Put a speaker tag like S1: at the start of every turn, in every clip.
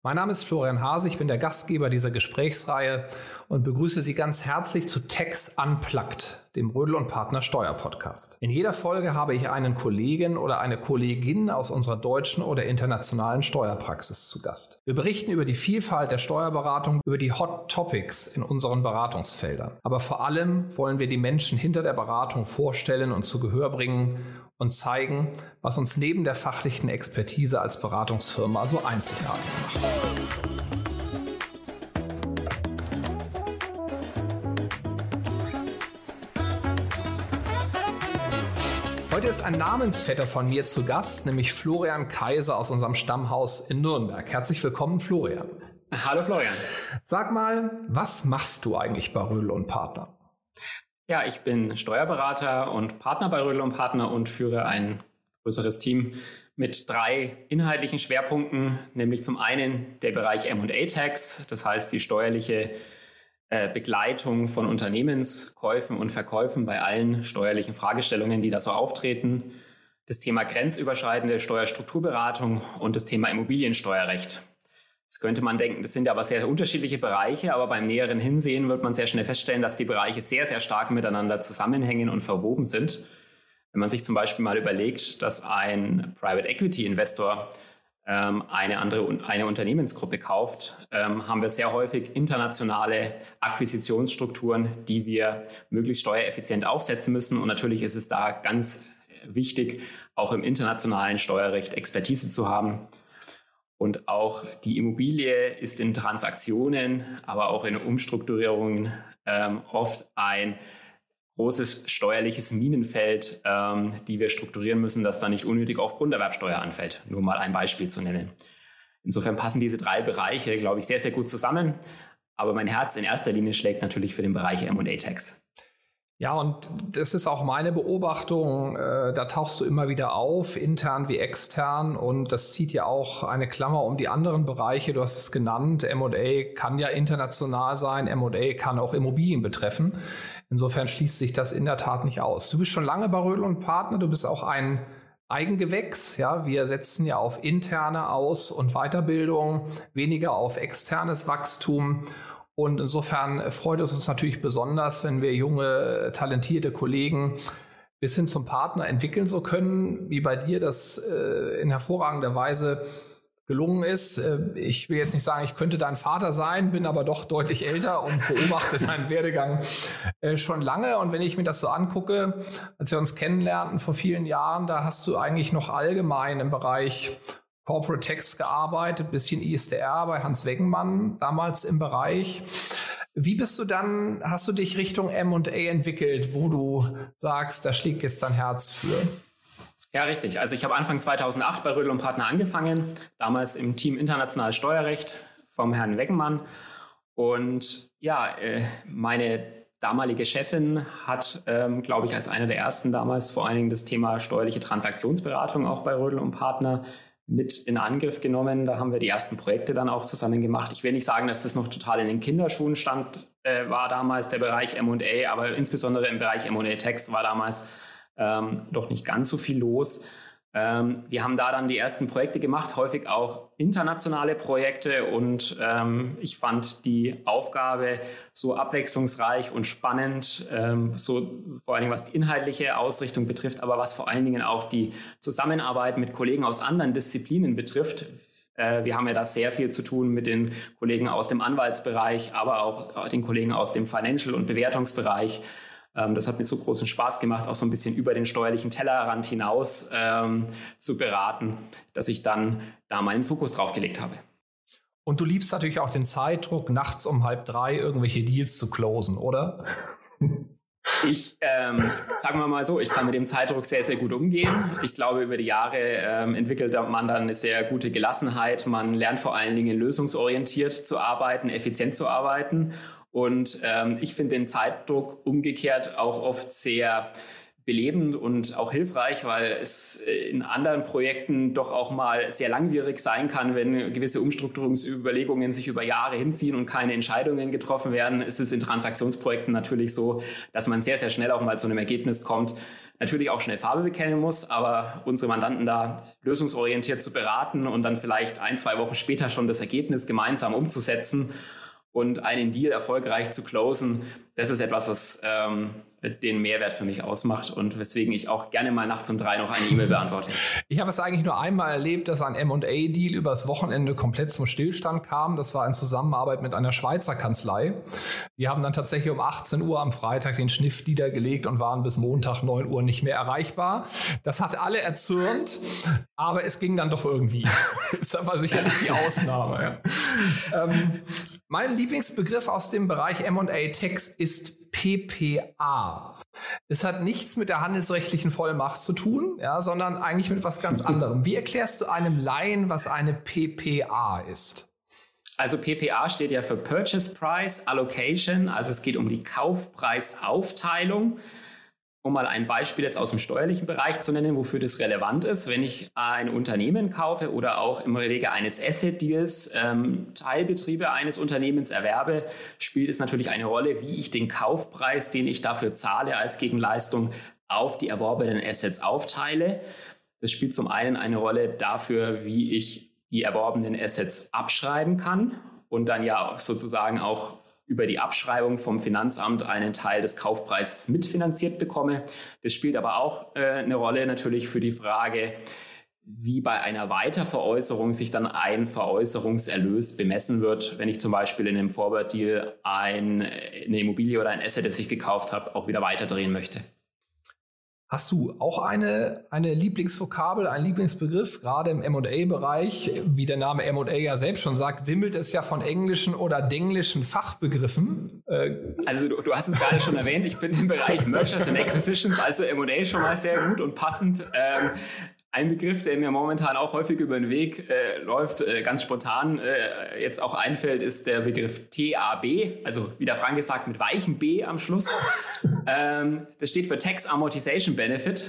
S1: Mein Name ist Florian Hase, ich bin der Gastgeber dieser Gesprächsreihe und begrüße Sie ganz herzlich zu Tax Unplugged, dem Rödl & Partner Steuerpodcast. In jeder Folge habe ich einen Kollegen oder eine Kollegin aus unserer deutschen oder internationalen Steuerpraxis zu Gast. Wir berichten über die Vielfalt der Steuerberatung, über die Hot Topics in unseren Beratungsfeldern. Aber vor allem wollen wir die Menschen hinter der Beratung vorstellen und zu Gehör bringen und zeigen, was uns neben der fachlichen Expertise als Beratungsfirma so einzigartig macht. Heute ist ein Namensvetter von mir zu Gast, nämlich Florian Kaiser aus unserem Stammhaus in Nürnberg. Herzlich willkommen, Florian.
S2: Hallo Florian.
S1: Sag mal, was machst du eigentlich bei Rödl & Partner?
S2: Ja, ich bin Steuerberater und Partner bei Rödl & Partner und führe ein größeres Team mit 3 inhaltlichen Schwerpunkten, nämlich zum einen der Bereich M&A Tax, das heißt die steuerliche Begleitung von Unternehmenskäufen und Verkäufen bei allen steuerlichen Fragestellungen, die da so auftreten, das Thema grenzüberschreitende Steuerstrukturberatung und das Thema Immobiliensteuerrecht. Jetzt könnte man denken, das sind aber sehr unterschiedliche Bereiche, aber beim näheren Hinsehen wird man sehr schnell feststellen, dass die Bereiche sehr, sehr stark miteinander zusammenhängen und verwoben sind. Wenn man sich zum Beispiel mal überlegt, dass ein Private Equity Investor eine Unternehmensgruppe kauft, haben wir sehr häufig internationale Akquisitionsstrukturen, die wir möglichst steuereffizient aufsetzen müssen. Und natürlich ist es da ganz wichtig, auch im internationalen Steuerrecht Expertise zu haben. Und auch die Immobilie ist in Transaktionen, aber auch in Umstrukturierungen oft ein großes steuerliches Minenfeld, die wir strukturieren müssen, das dann nicht unnötig auf Grunderwerbsteuer anfällt. Nur mal ein Beispiel zu nennen. Insofern passen diese 3 Bereiche, glaube ich, sehr, sehr gut zusammen. Aber mein Herz in erster Linie schlägt natürlich für den Bereich M&A Tax.
S1: Ja, und das ist auch meine Beobachtung, da tauchst du immer wieder auf, intern wie extern, und das zieht ja auch eine Klammer um die anderen Bereiche, du hast es genannt, M&A kann ja international sein, M&A kann auch Immobilien betreffen, insofern schließt sich das in der Tat nicht aus. Du bist schon lange bei Rödl & Partner, du bist auch ein Eigengewächs, ja, wir setzen ja auf interne Aus- und Weiterbildung, weniger auf externes Wachstum. Und insofern freut es uns natürlich besonders, wenn wir junge, talentierte Kollegen bis hin zum Partner entwickeln so können, wie bei dir das in hervorragender Weise gelungen ist. Ich will jetzt nicht sagen, ich könnte dein Vater sein, bin aber doch deutlich älter und beobachte deinen Werdegang schon lange. Und wenn ich mir das so angucke, als wir uns kennenlernten vor vielen Jahren, da hast du eigentlich noch allgemein im Bereich Corporate Tax gearbeitet, bisschen ISDR bei Hans Weggenmann, damals im Bereich. Wie hast du dich Richtung M&A entwickelt, wo du sagst, da schlägt jetzt dein Herz für?
S2: Ja, richtig. Also ich habe Anfang 2008 bei Rödl & Partner angefangen, damals im Team Internationales Steuerrecht vom Herrn Weggenmann. Und ja, meine damalige Chefin hat, glaube ich, als einer der ersten damals vor allen Dingen das Thema steuerliche Transaktionsberatung auch bei Rödl & Partner mit in Angriff genommen. Da haben wir die ersten Projekte dann auch zusammen gemacht. Ich will nicht sagen, dass das noch total in den Kinderschuhen war damals der Bereich M&A, aber insbesondere im Bereich M&A Tax war damals doch nicht ganz so viel los. Wir haben da dann die ersten Projekte gemacht, häufig auch internationale Projekte, und ich fand die Aufgabe so abwechslungsreich und spannend, so vor allen Dingen was die inhaltliche Ausrichtung betrifft, aber was vor allen Dingen auch die Zusammenarbeit mit Kollegen aus anderen Disziplinen betrifft. Wir haben ja da sehr viel zu tun mit den Kollegen aus dem Anwaltsbereich, aber auch den Kollegen aus dem Financial- und Bewertungsbereich. Das hat mir so großen Spaß gemacht, auch so ein bisschen über den steuerlichen Tellerrand hinaus zu beraten, dass ich dann da meinen Fokus drauf gelegt habe.
S1: Und du liebst natürlich auch den Zeitdruck, nachts um 2:30 irgendwelche Deals zu closen, oder?
S2: Sagen wir mal so, ich kann mit dem Zeitdruck sehr, sehr gut umgehen. Ich glaube, über die Jahre entwickelt man dann eine sehr gute Gelassenheit. Man lernt vor allen Dingen lösungsorientiert zu arbeiten, effizient zu arbeiten. Und ich finde den Zeitdruck umgekehrt auch oft sehr belebend und auch hilfreich, weil es in anderen Projekten doch auch mal sehr langwierig sein kann, wenn gewisse Umstrukturierungsüberlegungen sich über Jahre hinziehen und keine Entscheidungen getroffen werden. Ist es in Transaktionsprojekten natürlich so, dass man sehr, sehr schnell auch mal zu einem Ergebnis kommt, natürlich auch schnell Farbe bekennen muss, aber unsere Mandanten da lösungsorientiert zu beraten und dann vielleicht 1-2 Wochen später schon das Ergebnis gemeinsam umzusetzen und einen Deal erfolgreich zu closen, das ist etwas, was den Mehrwert für mich ausmacht und weswegen ich auch gerne mal nachts um 3 noch eine E-Mail beantworte.
S1: Ich habe es eigentlich nur einmal erlebt, dass ein M&A-Deal übers Wochenende komplett zum Stillstand kam. Das war in Zusammenarbeit mit einer Schweizer Kanzlei. Die haben dann tatsächlich um 18 Uhr am Freitag den Schniff niedergelegt und waren bis Montag 9 Uhr nicht mehr erreichbar. Das hat alle erzürnt, aber es ging dann doch irgendwie. Ist aber sicherlich die Ausnahme. Ja. Mein Lieblingsbegriff aus dem Bereich M&A-Tax ist PPA. Das hat nichts mit der handelsrechtlichen Vollmacht zu tun, ja, sondern eigentlich mit was ganz anderem. Wie erklärst du einem Laien, was eine PPA ist?
S2: Also PPA steht ja für Purchase Price Allocation, also es geht um die Kaufpreisaufteilung. Um mal ein Beispiel jetzt aus dem steuerlichen Bereich zu nennen, wofür das relevant ist. Wenn ich ein Unternehmen kaufe oder auch im Wege eines Asset-Deals Teilbetriebe eines Unternehmens erwerbe, spielt es natürlich eine Rolle, wie ich den Kaufpreis, den ich dafür zahle als Gegenleistung, auf die erworbenen Assets aufteile. Das spielt zum einen eine Rolle dafür, wie ich die erworbenen Assets abschreiben kann und dann ja sozusagen auch über die Abschreibung vom Finanzamt einen Teil des Kaufpreises mitfinanziert bekomme. Das spielt aber auch eine Rolle natürlich für die Frage, wie bei einer Weiterveräußerung sich dann ein Veräußerungserlös bemessen wird, wenn ich zum Beispiel in einem Forward-Deal eine Immobilie oder ein Asset, das ich gekauft habe, auch wieder weiterdrehen möchte.
S1: Hast du auch eine Lieblingsvokabel, einen Lieblingsbegriff? Gerade im M&A-Bereich, wie der Name M&A ja selbst schon sagt, wimmelt es ja von englischen oder denglischen Fachbegriffen.
S2: Also du hast es gerade schon erwähnt, ich bin im Bereich Mergers and Acquisitions, also M&A schon mal sehr gut und passend. Ein Begriff, der mir momentan auch häufig über den Weg läuft, ganz spontan jetzt auch einfällt, ist der Begriff TAB, also wie der Franke sagt, mit weichem B am Schluss. Das steht für Tax Amortization Benefit.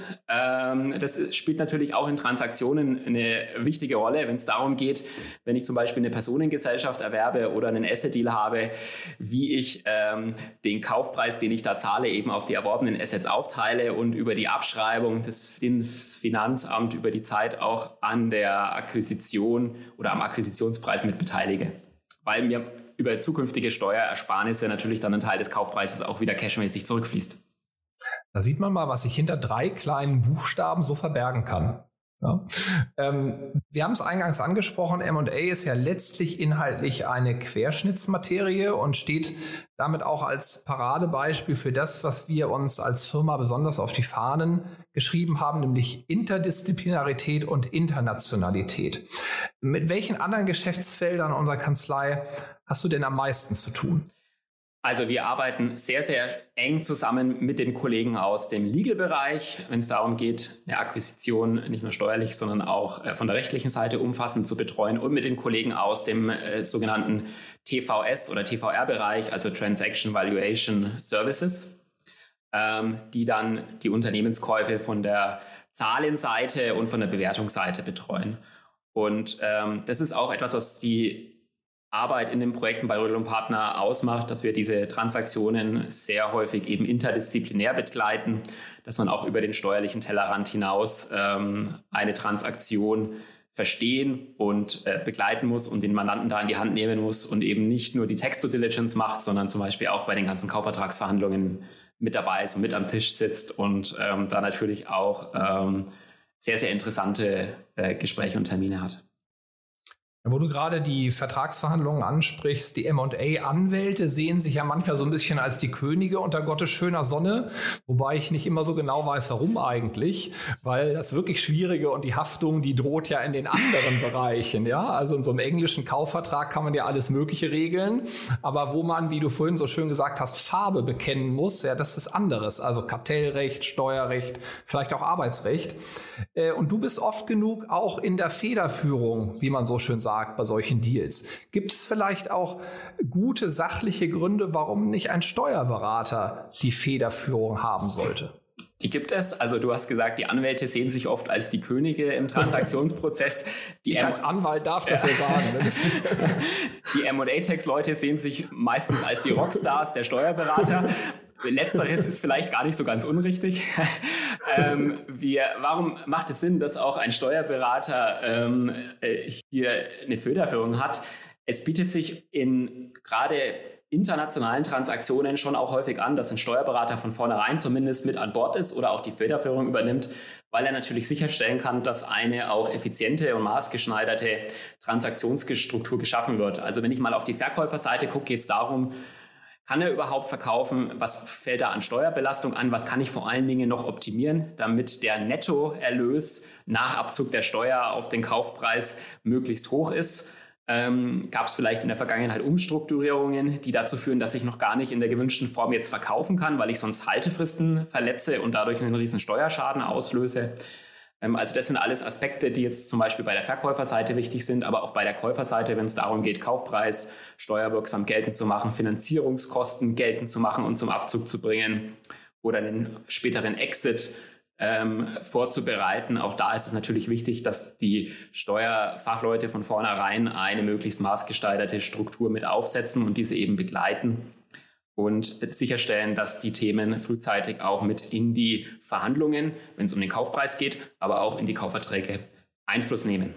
S2: Das spielt natürlich auch in Transaktionen eine wichtige Rolle, wenn es darum geht, wenn ich zum Beispiel eine Personengesellschaft erwerbe oder einen Asset-Deal habe, wie ich den Kaufpreis, den ich da zahle, eben auf die erworbenen Assets aufteile und über die Abschreibung des Finanzamt über die Zeit auch an der Akquisition oder am Akquisitionspreis mit beteilige. Weil mir über zukünftige Steuerersparnisse natürlich dann ein Teil des Kaufpreises auch wieder cashmäßig zurückfließt.
S1: Da sieht man mal, was sich hinter 3 kleinen Buchstaben so verbergen kann. Ja. Wir haben es eingangs angesprochen, M&A ist ja letztlich inhaltlich eine Querschnittsmaterie und steht damit auch als Paradebeispiel für das, was wir uns als Firma besonders auf die Fahnen geschrieben haben, nämlich Interdisziplinarität und Internationalität. Mit welchen anderen Geschäftsfeldern unserer Kanzlei hast du denn am meisten zu tun?
S2: Also wir arbeiten sehr, sehr eng zusammen mit den Kollegen aus dem Legal-Bereich, wenn es darum geht, eine Akquisition nicht nur steuerlich, sondern auch von der rechtlichen Seite umfassend zu betreuen und mit den Kollegen aus dem sogenannten TVS- oder TVR-Bereich, also Transaction Valuation Services, die dann die Unternehmenskäufe von der Zahlenseite und von der Bewertungsseite betreuen. Und das ist auch etwas, was die Arbeit in den Projekten bei Rödl & Partner ausmacht, dass wir diese Transaktionen sehr häufig eben interdisziplinär begleiten, dass man auch über den steuerlichen Tellerrand hinaus eine Transaktion verstehen und begleiten muss und den Mandanten da in die Hand nehmen muss und eben nicht nur die Tax-Due-Diligence macht, sondern zum Beispiel auch bei den ganzen Kaufvertragsverhandlungen mit dabei ist und mit am Tisch sitzt und da natürlich auch sehr, sehr interessante Gespräche und Termine hat.
S1: Wo du gerade die Vertragsverhandlungen ansprichst, die M&A-Anwälte sehen sich ja manchmal so ein bisschen als die Könige unter Gottes schöner Sonne, wobei ich nicht immer so genau weiß, warum eigentlich, weil das wirklich Schwierige und die Haftung, die droht ja in den anderen Bereichen, ja, also in so einem englischen Kaufvertrag kann man ja alles Mögliche regeln, aber wo man, wie du vorhin so schön gesagt hast, Farbe bekennen muss, ja, das ist anderes, also Kartellrecht, Steuerrecht, vielleicht auch Arbeitsrecht und du bist oft genug auch in der Federführung, wie man so schön sagt, bei solchen Deals. Gibt es vielleicht auch gute sachliche Gründe, warum nicht ein Steuerberater die Federführung haben sollte?
S2: Die gibt es. Also du hast gesagt, die Anwälte sehen sich oft als die Könige im Transaktionsprozess.
S1: Ich als Anwalt darf das ja sagen. Ne?
S2: Die M&A-Tax-Leute sehen sich meistens als die Rockstars der Steuerberater. Letzteres ist vielleicht gar nicht so ganz unrichtig. Warum macht es Sinn, dass auch ein Steuerberater hier eine Federführung hat? Es bietet sich in gerade internationalen Transaktionen schon auch häufig an, dass ein Steuerberater von vornherein zumindest mit an Bord ist oder auch die Federführung übernimmt, weil er natürlich sicherstellen kann, dass eine auch effiziente und maßgeschneiderte Transaktionsstruktur geschaffen wird. Also wenn ich mal auf die Verkäuferseite gucke, geht es darum, kann er überhaupt verkaufen? Was fällt da an Steuerbelastung an? Was kann ich vor allen Dingen noch optimieren, damit der Nettoerlös nach Abzug der Steuer auf den Kaufpreis möglichst hoch ist? Gab es vielleicht in der Vergangenheit Umstrukturierungen, die dazu führen, dass ich noch gar nicht in der gewünschten Form jetzt verkaufen kann, weil ich sonst Haltefristen verletze und dadurch einen riesen Steuerschaden auslöse? Also das sind alles Aspekte, die jetzt zum Beispiel bei der Verkäuferseite wichtig sind, aber auch bei der Käuferseite, wenn es darum geht, Kaufpreis steuerwirksam geltend zu machen, Finanzierungskosten geltend zu machen und zum Abzug zu bringen oder einen späteren Exit vorzubereiten. Auch da ist es natürlich wichtig, dass die Steuerfachleute von vornherein eine möglichst maßgeschneiderte Struktur mit aufsetzen und diese eben begleiten und sicherstellen, dass die Themen frühzeitig auch mit in die Verhandlungen, wenn es um den Kaufpreis geht, aber auch in die Kaufverträge Einfluss nehmen.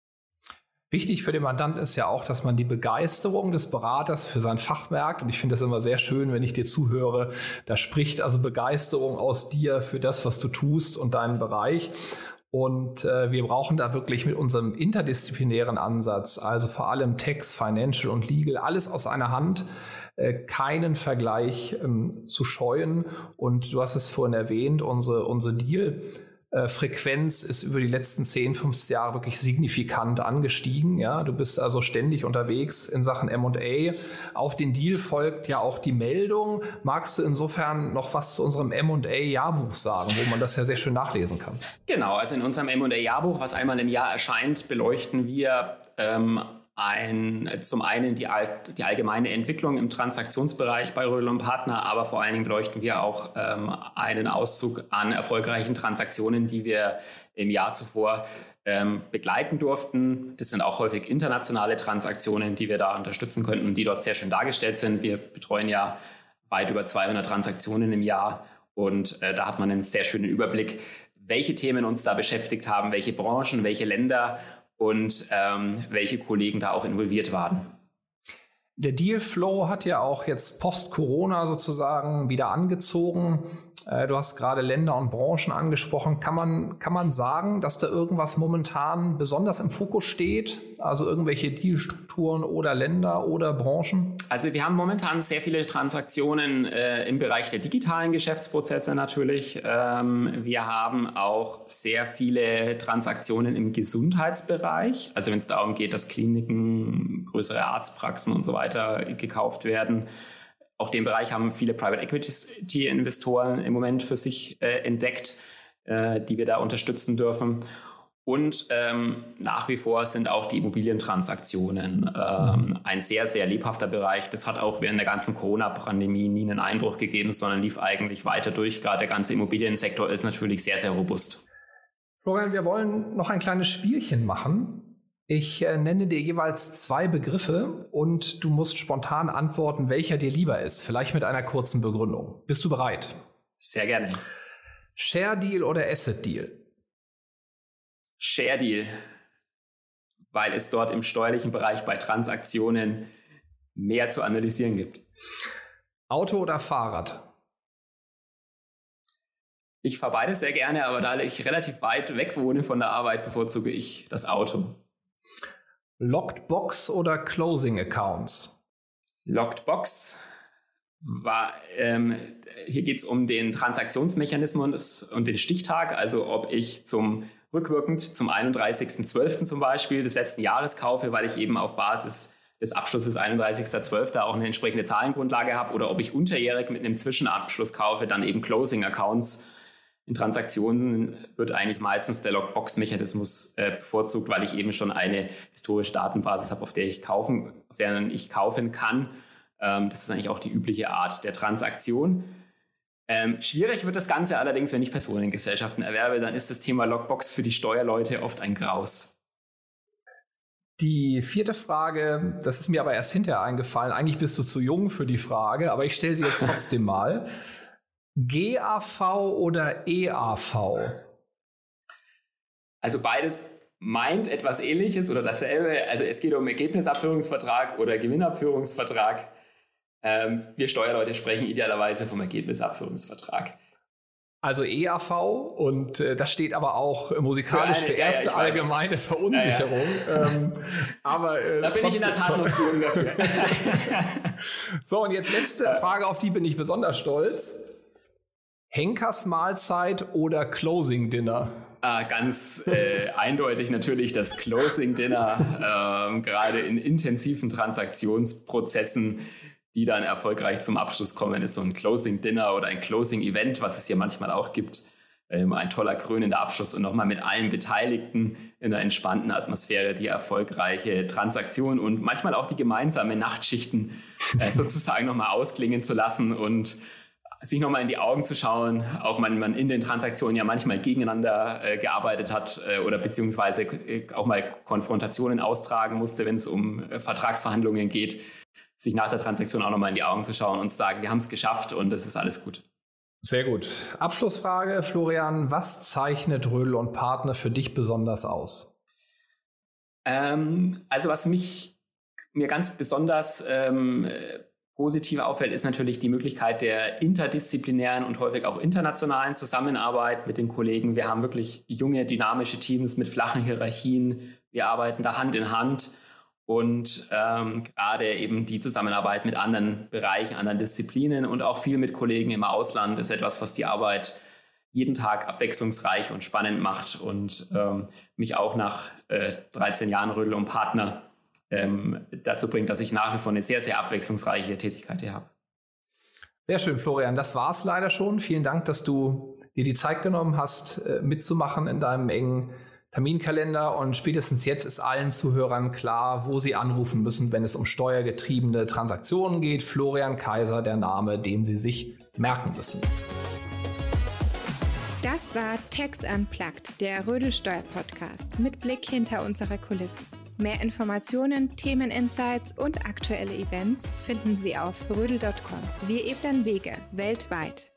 S1: Wichtig für den Mandant ist ja auch, dass man die Begeisterung des Beraters für sein Fach merkt. Und ich finde das immer sehr schön, wenn ich dir zuhöre. Da spricht also Begeisterung aus dir für das, was du tust und deinen Bereich. Und wir brauchen da wirklich mit unserem interdisziplinären Ansatz, also vor allem Tax, Financial und Legal, alles aus einer Hand, keinen Vergleich zu scheuen. Und du hast es vorhin erwähnt, unsere Deal-Frequenz ist über die letzten 10, 15 Jahre wirklich signifikant angestiegen. Ja, du bist also ständig unterwegs in Sachen M&A. Auf den Deal folgt ja auch die Meldung. Magst du insofern noch was zu unserem M&A-Jahrbuch sagen, wo man das ja sehr schön nachlesen kann?
S2: Genau, also in unserem M&A-Jahrbuch, was einmal im Jahr erscheint, beleuchten wir zum einen die allgemeine Entwicklung im Transaktionsbereich bei Rödl & Partner, aber vor allen Dingen beleuchten wir auch einen Auszug an erfolgreichen Transaktionen, die wir im Jahr zuvor begleiten durften. Das sind auch häufig internationale Transaktionen, die wir da unterstützen könnten und die dort sehr schön dargestellt sind. Wir betreuen ja weit über 200 Transaktionen im Jahr und da hat man einen sehr schönen Überblick, welche Themen uns da beschäftigt haben, welche Branchen, welche Länder und welche Kollegen da auch involviert waren.
S1: Der Dealflow hat ja auch jetzt post-Corona sozusagen wieder angezogen. Du hast gerade Länder und Branchen angesprochen. Kann man sagen, dass da irgendwas momentan besonders im Fokus steht? Also irgendwelche Dealstrukturen oder Länder oder Branchen?
S2: Also wir haben momentan sehr viele Transaktionen im Bereich der digitalen Geschäftsprozesse natürlich. Wir haben auch sehr viele Transaktionen im Gesundheitsbereich. Also wenn es darum geht, dass Kliniken, größere Arztpraxen und so weiter gekauft werden. Auch den Bereich haben viele Private Equity-Investoren im Moment für sich entdeckt, die wir da unterstützen dürfen. Und nach wie vor sind auch die Immobilientransaktionen ein sehr, sehr lebhafter Bereich. Das hat auch während der ganzen Corona-Pandemie nie einen Einbruch gegeben, sondern lief eigentlich weiter durch. Gerade der ganze Immobiliensektor ist natürlich sehr, sehr robust.
S1: Florian, wir wollen noch ein kleines Spielchen machen. Ich nenne dir jeweils 2 Begriffe und du musst spontan antworten, welcher dir lieber ist. Vielleicht mit einer kurzen Begründung. Bist du bereit?
S2: Sehr gerne.
S1: Share Deal oder Asset Deal?
S2: Share Deal, weil es dort im steuerlichen Bereich bei Transaktionen mehr zu analysieren gibt.
S1: Auto oder Fahrrad?
S2: Ich fahre beides sehr gerne, aber da ich relativ weit weg wohne von der Arbeit, bevorzuge ich das Auto.
S1: Locked Box oder Closing Accounts?
S2: Locked Box. Hier geht es um den Transaktionsmechanismus und den Stichtag, also ob ich rückwirkend zum 31.12. zum Beispiel des letzten Jahres kaufe, weil ich eben auf Basis des Abschlusses 31.12. auch eine entsprechende Zahlengrundlage habe, oder ob ich unterjährig mit einem Zwischenabschluss kaufe, dann eben Closing Accounts. In Transaktionen wird eigentlich meistens der Lockbox-Mechanismus bevorzugt, weil ich eben schon eine historische Datenbasis habe, auf der ich kaufen kann. Das ist eigentlich auch die übliche Art der Transaktion. Schwierig wird das Ganze allerdings, wenn ich Personengesellschaften erwerbe, dann ist das Thema Logbox für die Steuerleute oft ein Graus.
S1: Die 4. Frage, das ist mir aber erst hinterher eingefallen. Eigentlich bist du zu jung für die Frage, aber ich stelle sie jetzt trotzdem mal. GAV oder EAV?
S2: Also beides meint etwas Ähnliches oder dasselbe. Also es geht um Ergebnisabführungsvertrag oder Gewinnabführungsvertrag. Wir Steuerleute sprechen idealerweise vom Ergebnisabführungsvertrag.
S1: Also EAV und das steht aber auch musikalisch für erste allgemeine Verunsicherung. Aber
S2: da bin ich in der Tat noch zu jung dafür.
S1: So, und jetzt letzte Frage, auf die bin ich besonders stolz. Henkersmahlzeit oder Closing Dinner?
S2: Ganz eindeutig natürlich das Closing Dinner, gerade in intensiven Transaktionsprozessen, die dann erfolgreich zum Abschluss kommen, ist so ein Closing Dinner oder ein Closing Event, was es hier manchmal auch gibt. Ein toller krönender Abschluss und nochmal mit allen Beteiligten in einer entspannten Atmosphäre die erfolgreiche Transaktion und manchmal auch die gemeinsamen Nachtschichten sozusagen nochmal ausklingen zu lassen und sich nochmal in die Augen zu schauen, auch wenn man in den Transaktionen ja manchmal gegeneinander gearbeitet hat oder beziehungsweise auch mal Konfrontationen austragen musste, wenn es um Vertragsverhandlungen geht, sich nach der Transaktion auch nochmal in die Augen zu schauen und zu sagen, wir haben es geschafft und es ist alles gut.
S1: Sehr gut. Abschlussfrage, Florian, was zeichnet Rödl & Partner für dich besonders aus?
S2: Also was mir ganz besonders positiv auffällt, ist natürlich die Möglichkeit der interdisziplinären und häufig auch internationalen Zusammenarbeit mit den Kollegen. Wir haben wirklich junge, dynamische Teams mit flachen Hierarchien. Wir arbeiten da Hand in Hand. Und gerade eben die Zusammenarbeit mit anderen Bereichen, anderen Disziplinen und auch viel mit Kollegen im Ausland ist etwas, was die Arbeit jeden Tag abwechslungsreich und spannend macht und mich auch nach 13 Jahren Rödl & Partner dazu bringt, dass ich nach wie vor eine sehr, sehr abwechslungsreiche Tätigkeit hier habe.
S1: Sehr schön, Florian. Das war's leider schon. Vielen Dank, dass du dir die Zeit genommen hast, mitzumachen in deinem engen Terminkalender, und spätestens jetzt ist allen Zuhörern klar, wo sie anrufen müssen, wenn es um steuergetriebene Transaktionen geht. Florian Kaiser, der Name, den sie sich merken müssen.
S3: Das war Tax Unplugged, der Rödl Steuer-Podcast mit Blick hinter unsere Kulissen. Mehr Informationen, Themeninsights und aktuelle Events finden Sie auf rödl.com. Wir ebnen Wege weltweit.